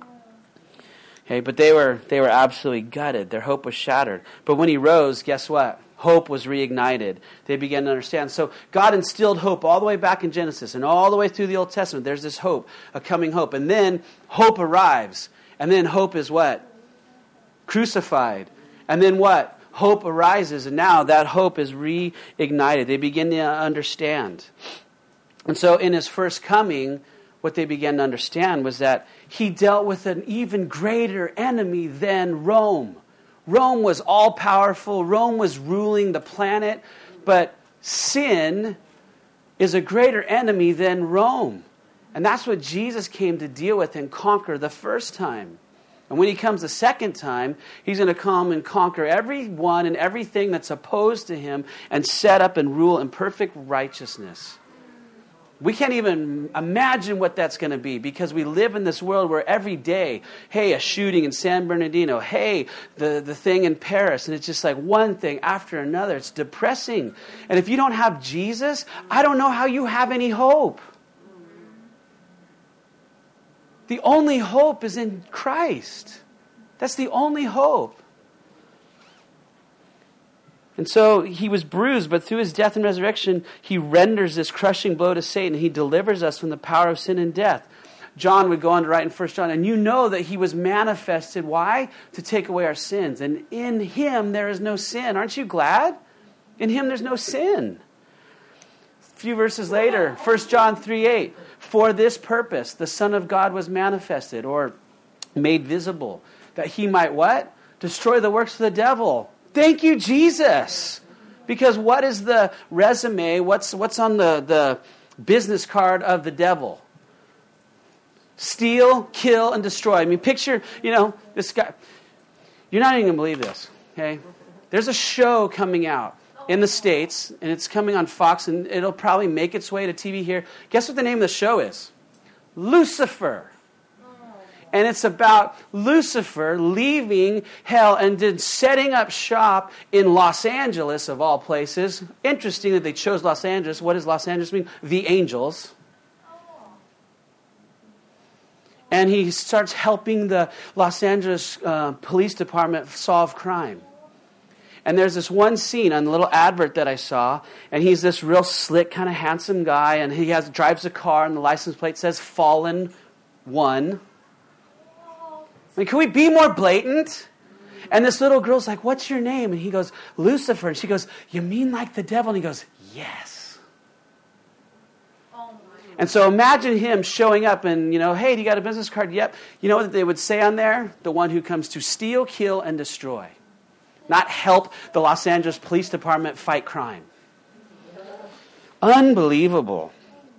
Okay, but they were absolutely gutted. Their hope was shattered. But when he rose, guess what? Hope was reignited. They began to understand. So God instilled hope all the way back in Genesis and all the way through the Old Testament. There's this hope, a coming hope. And then hope arrives. And then hope is what? Crucified. And then what? Hope arises. And now that hope is reignited. They begin to understand. And so in his first coming, what they began to understand was that he dealt with an even greater enemy than Rome. Rome was all-powerful. Rome was ruling the planet. But sin is a greater enemy than Rome. And that's what Jesus came to deal with and conquer the first time. And when he comes the second time, he's going to come and conquer everyone and everything that's opposed to him and set up and rule in perfect righteousness. We can't even imagine what that's going to be because we live in this world where every day, hey, a shooting in San Bernardino, hey, the thing in Paris, and it's just like one thing after another. It's depressing. And if you don't have Jesus, I don't know how you have any hope. The only hope is in Christ. That's the only hope. And so he was bruised, but through his death and resurrection, he renders this crushing blow to Satan. He delivers us from the power of sin and death. John would go on to write in 1 John, and you know that he was manifested. Why? To take away our sins. And in him there is no sin. Aren't you glad? In him there's no sin. A few verses later, 1 John 3:8. For this purpose, the Son of God was manifested or made visible, that he might what? Destroy the works of the devil. Thank you, Jesus. Because what is the resume? What's on the business card of the devil? Steal, kill, and destroy. I mean, picture, this guy. You're not even going to believe this, okay? There's a show coming out in the States, and it's coming on Fox, and it'll probably make its way to TV here. Guess what the name of the show is? Lucifer. And it's about Lucifer leaving hell and then setting up shop in Los Angeles, of all places. Interesting that they chose Los Angeles. What does Los Angeles mean? The angels. And he starts helping the Los Angeles Police Department solve crime. And there's this one scene on the little advert that I saw, and he's this real slick, kind of handsome guy, and he drives a car, and the license plate says Fallen One. I mean, can we be more blatant? And this little girl's like, what's your name? And he goes, Lucifer. And she goes, you mean like the devil? And he goes, yes. And so imagine him showing up and, hey, do you got a business card? Yep. You know what they would say on there? The one who comes to steal, kill, and destroy. Not help the Los Angeles Police Department fight crime. Unbelievable.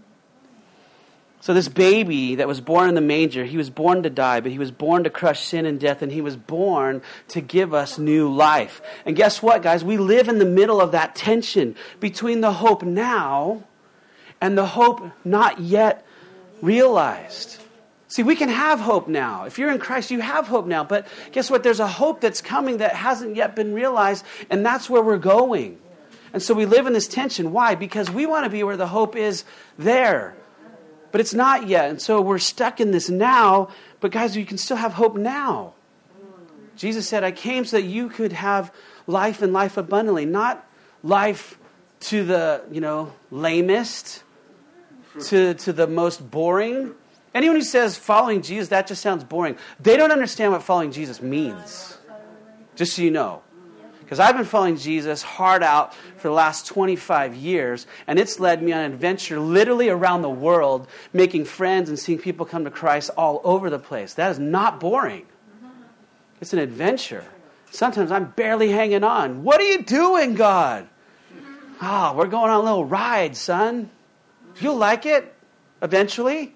So this baby that was born in the manger, he was born to die, but he was born to crush sin and death, and he was born to give us new life. And guess what, guys? We live in the middle of that tension between the hope now and the hope not yet realized. See, we can have hope now. If you're in Christ, you have hope now. But guess what? There's a hope that's coming that hasn't yet been realized, and that's where we're going. And so we live in this tension. Why? Because we want to be where the hope is there. But it's not yet. And so we're stuck in this now. But guys, you can still have hope now. Jesus said, I came so that you could have life and life abundantly. Not life to the, lamest, to the most boring. Anyone who says following Jesus, that just sounds boring. They don't understand what following Jesus means. Just so you know. Because I've been following Jesus hard out for the last 25 years, and it's led me on an adventure literally around the world, making friends and seeing people come to Christ all over the place. That is not boring. It's an adventure. Sometimes I'm barely hanging on. What are you doing, God? We're going on a little ride, son. You'll like it eventually.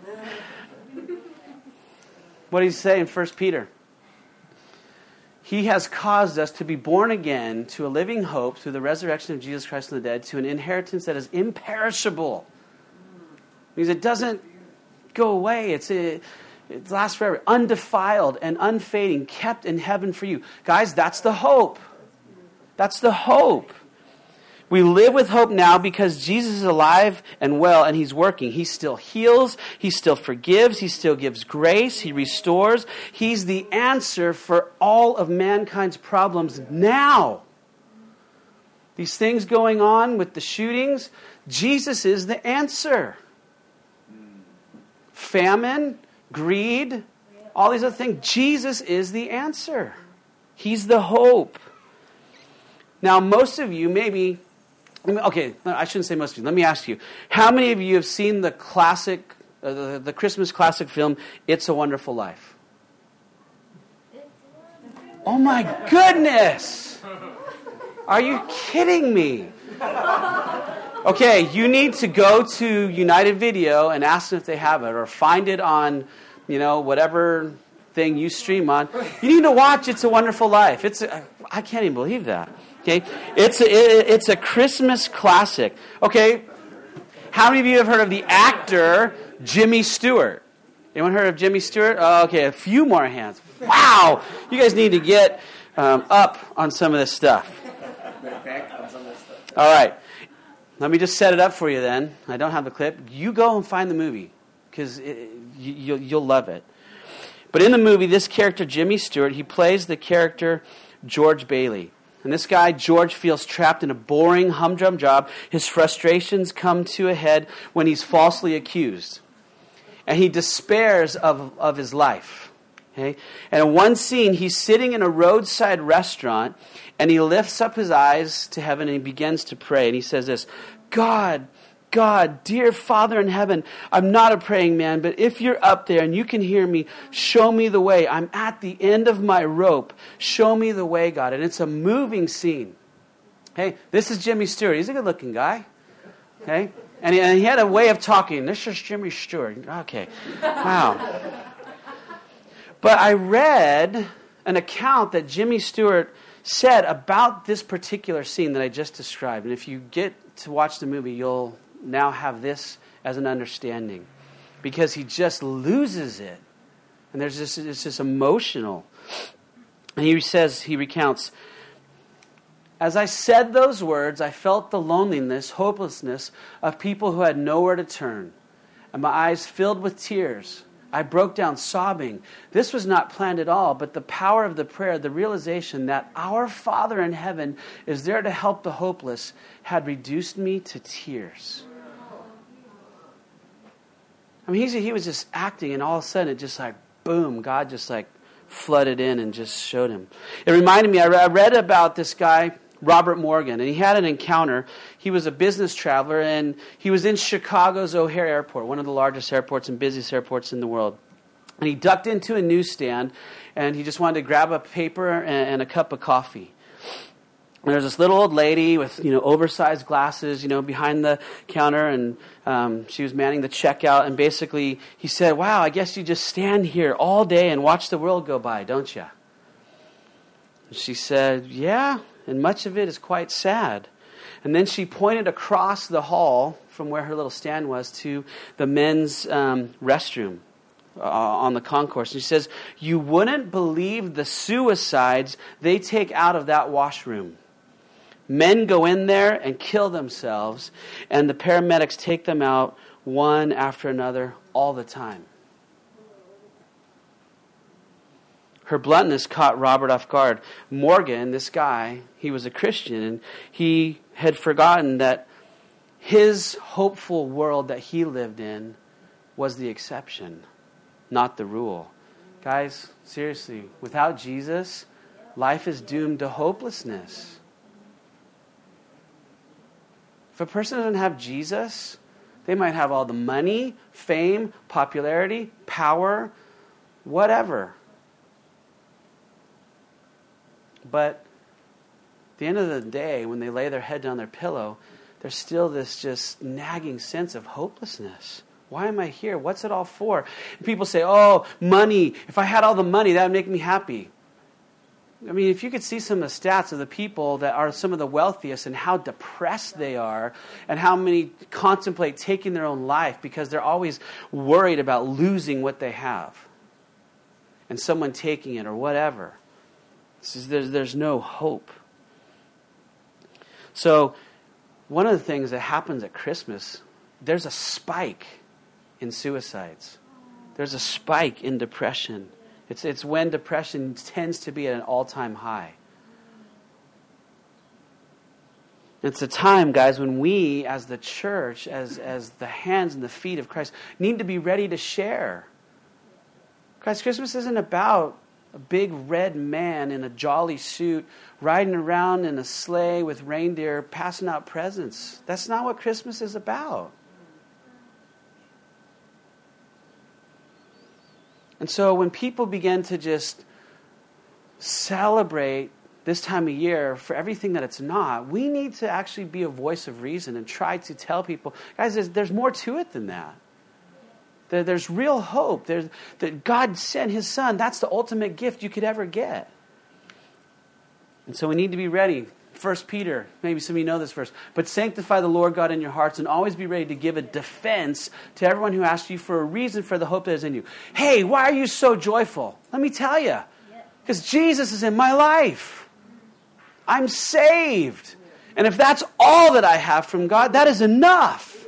What does he say in 1 Peter? He has caused us to be born again to a living hope through the resurrection of Jesus Christ from the dead, to an inheritance that is imperishable. Because it doesn't go away. It lasts forever. Undefiled and unfading, kept in heaven for you. Guys, that's the hope. That's the hope. We live with hope now because Jesus is alive and well, and He's working. He still heals. He still forgives. He still gives grace. He restores. He's the answer for all of mankind's problems now. These things going on with the shootings, Jesus is the answer. Famine, greed, all these other things. Jesus is the answer. He's the hope. Now, most of you maybe... Okay, I shouldn't say most of you. Let me ask you. How many of you have seen the classic, the Christmas classic film, It's a Wonderful Life? Oh my goodness! Are you kidding me? Okay, you need to go to United Video and ask them if they have it, or find it on, whatever thing you stream on. You need to watch It's a Wonderful Life. I can't even believe that. Okay, it's a Christmas classic. Okay, how many of you have heard of the actor Jimmy Stewart? Anyone heard of Jimmy Stewart? Oh, okay, a few more hands. Wow, you guys need to get up on some of this stuff. All right, let me just set it up for you then. I don't have the clip. You go and find the movie because you'll love it. But in the movie, this character Jimmy Stewart, he plays the character George Bailey. And this guy, George, feels trapped in a boring, humdrum job. His frustrations come to a head when he's falsely accused. And he despairs of his life. Okay? And in one scene, he's sitting in a roadside restaurant, and he lifts up his eyes to heaven, and he begins to pray. And he says this, God, dear Father in heaven, I'm not a praying man, but if you're up there and you can hear me, show me the way. I'm at the end of my rope. Show me the way, God. And it's a moving scene. Hey, this is Jimmy Stewart. He's a good-looking guy. Okay? And he had a way of talking. This is Jimmy Stewart. Okay. Wow. But I read an account that Jimmy Stewart said about this particular scene that I just described. And if you get to watch the movie, you'll now have this as an understanding, because he just loses it, and it's just emotional. And he recounts, as I said those words, I felt the loneliness, hopelessness of people who had nowhere to turn, and my eyes filled with tears. I broke down sobbing. This was not planned at all, but the power of the prayer, the realization that our Father in heaven is there to help the hopeless, had reduced me to tears. I mean, he was just acting, and all of a sudden it just like, boom, God just like flooded in and just showed him. It reminded me, I read about this guy, Robert Morgan, and he had an encounter. He was a business traveler, and he was in Chicago's O'Hare Airport, one of the largest airports and busiest airports in the world. And he ducked into a newsstand, and he just wanted to grab a paper and a cup of coffee. And there's this little old lady with, oversized glasses, behind the counter, and she was manning the checkout. And basically, he said, "Wow, I guess you just stand here all day and watch the world go by, don't you?" And she said, "Yeah, and much of it is quite sad." And then she pointed across the hall from where her little stand was to the men's restroom on the concourse. And she says, "You wouldn't believe the suicides they take out of that washroom. Men go in there and kill themselves, and the paramedics take them out one after another all the time." Her bluntness caught Robert off guard. Morgan, this guy, he was a Christian, and he had forgotten that his hopeful world that he lived in was the exception, not the rule. Guys, seriously, without Jesus, life is doomed to hopelessness. If a person doesn't have Jesus, they might have all the money, fame, popularity, power, whatever. But at the end of the day, when they lay their head down their pillow, there's still this just nagging sense of hopelessness. Why am I here? What's it all for? And people say, "Oh, money. If I had all the money, that would make me happy." I mean, if you could see some of the stats of the people that are some of the wealthiest and how depressed they are and how many contemplate taking their own life because they're always worried about losing what they have and someone taking it or whatever. There's no hope. So one of the things that happens at Christmas, there's a spike in suicides. There's a spike in depression. It's when depression tends to be at an all-time high. It's a time, guys, when we, as the church, as the hands and the feet of Christ, need to be ready to share. Guys, Christmas isn't about a big red man in a jolly suit riding around in a sleigh with reindeer passing out presents. That's not what Christmas is about. And so when people begin to just celebrate this time of year for everything that it's not, we need to actually be a voice of reason and try to tell people, guys, there's more to it than that. There's real hope. That God sent His Son. That's the ultimate gift you could ever get. And so we need to be ready. 1 Peter, maybe some of you know this verse, but sanctify the Lord God in your hearts and always be ready to give a defense to everyone who asks you for a reason for the hope that is in you. Hey, why are you so joyful? Let me tell you. Because Jesus is in my life. I'm saved. And if that's all that I have from God, that is enough.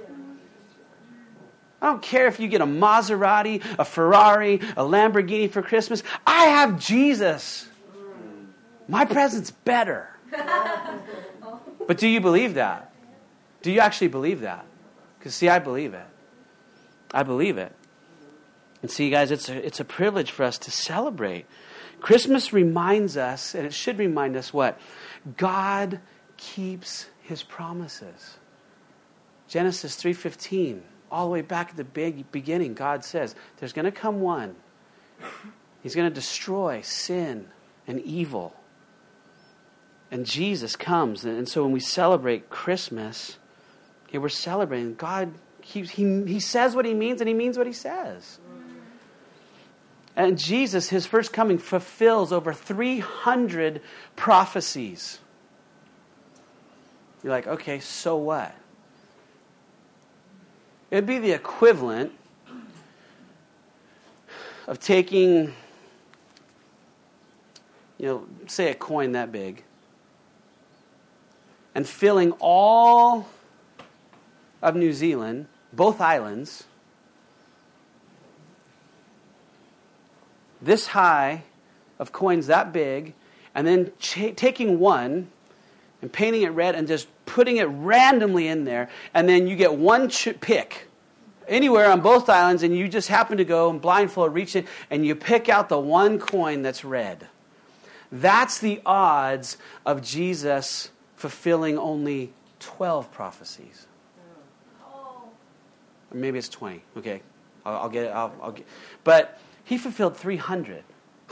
I don't care if you get a Maserati, a Ferrari, a Lamborghini for Christmas. I have Jesus. My present's better. But do you believe that? Do you actually believe that? Because see, I believe it. I believe it. And see, guys, it's a privilege for us to celebrate. Christmas reminds us, and it should remind us what? God keeps His promises. Genesis 3:15, all the way back at the beginning, God says, there's going to come one. He's going to destroy sin and evil. And Jesus comes. And so when we celebrate Christmas, we're celebrating. God keeps, He says what He means, and He means what He says. And Jesus, His first coming, fulfills over 300 prophecies. You're like, okay, so what? It'd be the equivalent of taking, say a coin that big, and filling all of New Zealand, both islands, this high of coins that big, and then taking one and painting it red and just putting it randomly in there, and then you get one pick anywhere on both islands, and you just happen to go and blindfold reach it, and you pick out the one coin that's red. That's the odds of Jesus fulfilling only 12 prophecies. Or maybe it's 20. Okay, I'll get it. I'll get. But he fulfilled 300.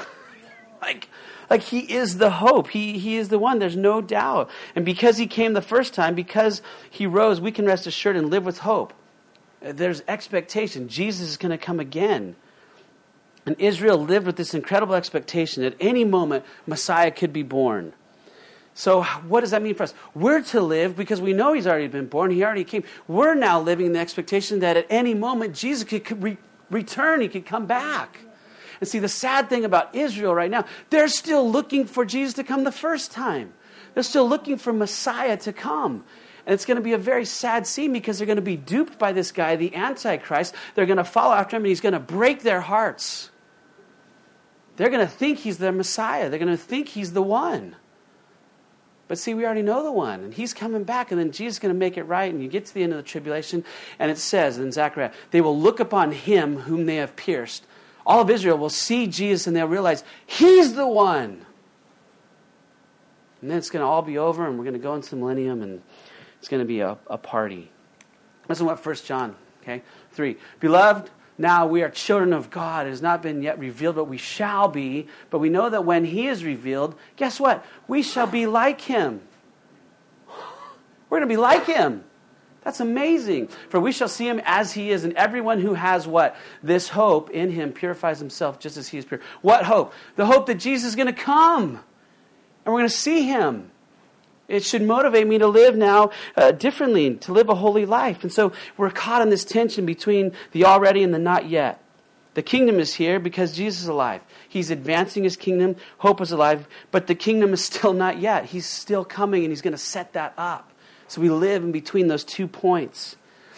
Like he is the hope. He is the one. There's no doubt. And because he came the first time, because he rose, we can rest assured and live with hope. There's expectation. Jesus is going to come again. And Israel lived with this incredible expectation. At any moment, Messiah could be born. So what does that mean for us? We're to live because we know he's already been born. He already came. We're now living in the expectation that at any moment, Jesus could return. He could come back. And see, the sad thing about Israel right now, they're still looking for Jesus to come the first time. They're still looking for Messiah to come. And it's going to be a very sad scene because they're going to be duped by this guy, the Antichrist. They're going to follow after him and he's going to break their hearts. They're going to think he's their Messiah. They're going to think he's the one. But see, we already know the one. And he's coming back. And then Jesus is going to make it right. And you get to the end of the tribulation. And it says in Zechariah, they will look upon him whom they have pierced. All of Israel will see Jesus and they'll realize he's the one. And then it's going to all be over. And we're going to go into the millennium. And it's going to be a party. Listen to what 1 John 3. Beloved, now we are children of God. It has not been yet revealed what we shall be. But we know that when he is revealed, guess what? We shall be like him. We're going to be like him. That's amazing. For we shall see him as he is. And everyone who has what? This hope in him purifies himself just as he is pure. What hope? The hope that Jesus is going to come. And we're going to see him. It should motivate me to live now differently, to live a holy life. And so we're caught in this tension between the already and the not yet. The kingdom is here because Jesus is alive. He's advancing his kingdom. Hope is alive. But the kingdom is still not yet. He's still coming and he's going to set that up. So we live in between those 2 points.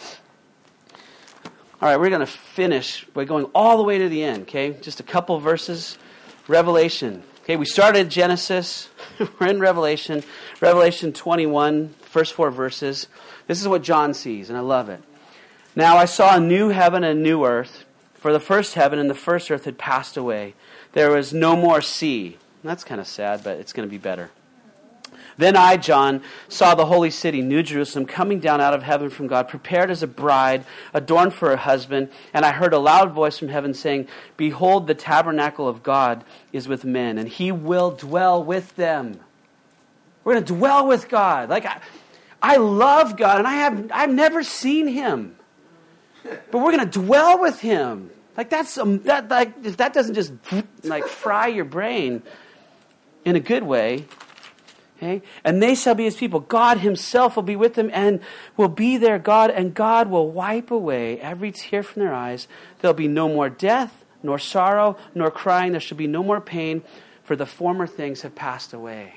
All right, we're going to finish by going all the way to the end, okay? Just a couple verses. Revelation. Okay, we started Genesis. We're in Revelation. Revelation 21, first 4 verses. This is what John sees, and I love it. Now I saw a new heaven and a new earth, for the first heaven and the first earth had passed away. There was no more sea. That's kind of sad, but it's going to be better. Then I, John, saw the holy city, New Jerusalem, coming down out of heaven from God, prepared as a bride, adorned for her husband. And I heard a loud voice from heaven saying, Behold, the tabernacle of God is with men, and he will dwell with them. We're going to dwell with God. Like, I love God, and I've never seen him. But we're going to dwell with him. Like, if that doesn't just, like, fry your brain in a good way. Okay? And they shall be his people. God himself will be with them and will be their God, and God will wipe away every tear from their eyes. There'll be no more death, nor sorrow, nor crying. There shall be no more pain, for the former things have passed away.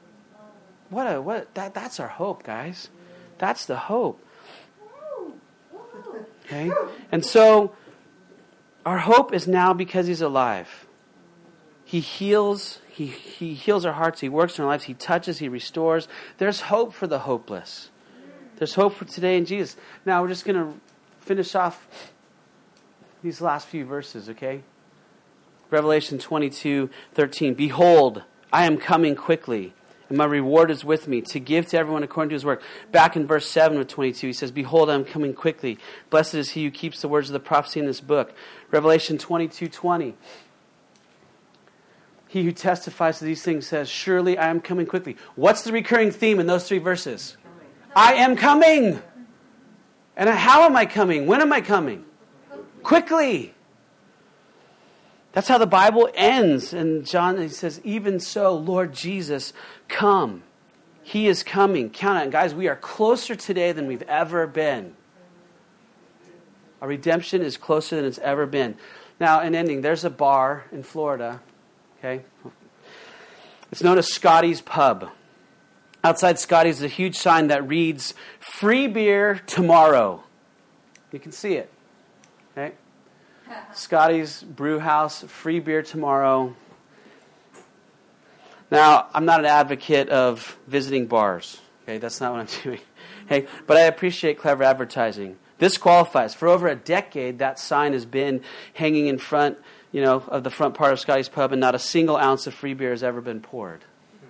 That's our hope, guys. That's the hope. Okay? And so, our hope is now because he's alive. He heals. He heals our hearts. He works in our lives. He touches. He restores. There's hope for the hopeless. There's hope for today in Jesus. Now, we're just going to finish off these last few verses, okay? Revelation 22:13. Behold, I am coming quickly, and my reward is with me, to give to everyone according to his work. Back in verse 7 of 22, he says, Behold, I am coming quickly. Blessed is he who keeps the words of the prophecy in this book. Revelation 22:20. He who testifies to these things says, Surely I am coming quickly. What's the recurring theme in those 3 verses? I am coming. And how am I coming? When am I coming? Quickly. That's how the Bible ends. And John, he says, Even so, Lord Jesus, come. He is coming. Count it. And guys, we are closer today than we've ever been. Our redemption is closer than it's ever been. Now, in ending, there's a bar in Florida. Okay, it's known as Scotty's Pub. Outside Scotty's is a huge sign that reads, Free beer tomorrow. You can see it. Okay? Scotty's Brew House, free beer tomorrow. Now, I'm not an advocate of visiting bars. Okay, that's not what I'm doing. Hey, but I appreciate clever advertising. This qualifies. For over a decade, that sign has been hanging in front, of the front part of Scotty's Pub, and not a single ounce of free beer has ever been poured.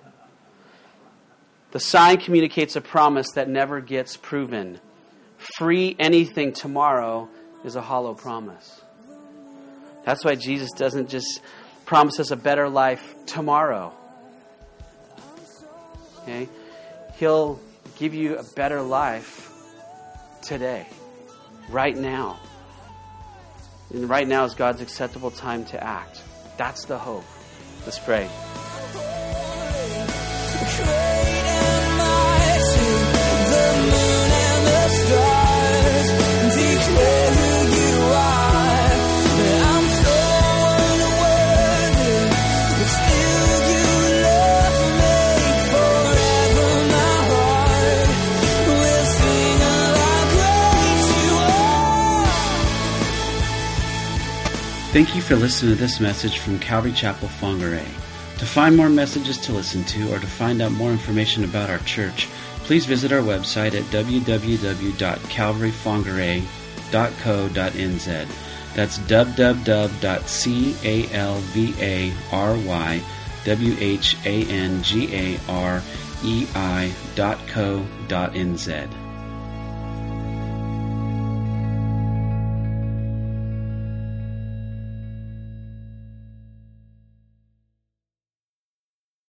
The sign communicates a promise that never gets proven. Free anything tomorrow is a hollow promise. That's why Jesus doesn't just promise us a better life tomorrow. Okay? He'll give you a better life today, right now. And right now is God's acceptable time to act. That's the hope. Let's pray. Thank you for listening to this message from Calvary Chapel, Whangarei. To find more messages to listen to or to find out more information about our church, please visit our website at www.calvaryWhangarei.co.nz. That's www.calvarywhangarei.co.nz.